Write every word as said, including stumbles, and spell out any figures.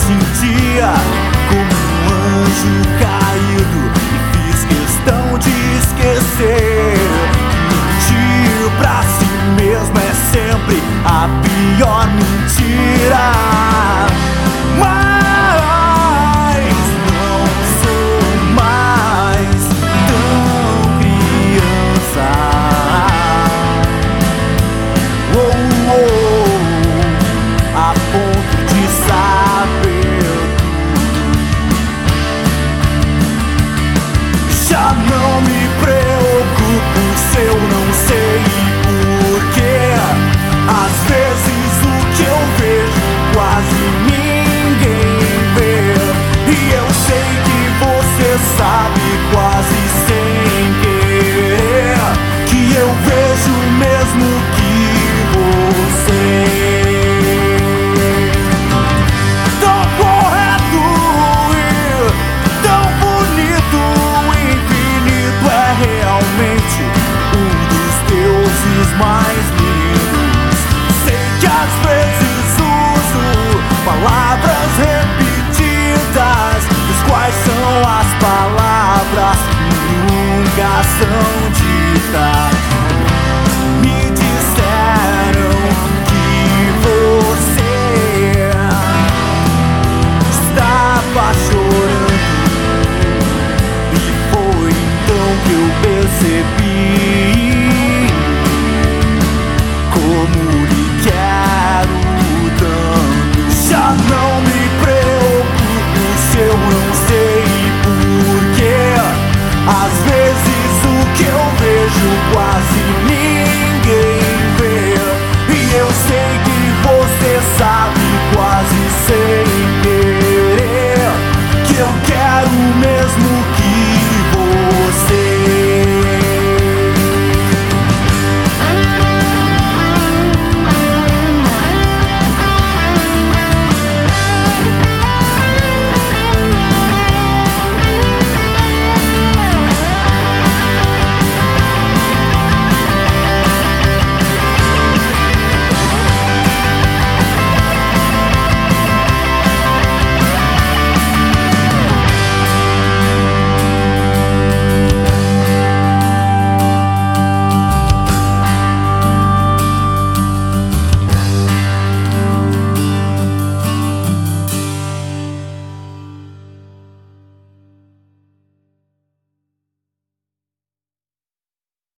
sentia como um anjo caído e fiz questão de esquecer que mentir pra si mesmo é sempre a pior mentira. Mas não sou mais tão criança. Oh, oh, a ponto de saber tudo. Já não me preocupo se eu não sei porquê. Às vezes o que eu vejo quase ninguém vê, e eu sei que você sabe quase sem querer que eu vejo mesmo que você. Tão correto e tão bonito, o infinito é realmente um dos deuses mais lindos. Sei que às vezes uso palavras repetidas, mas quais são as palavras que nunca são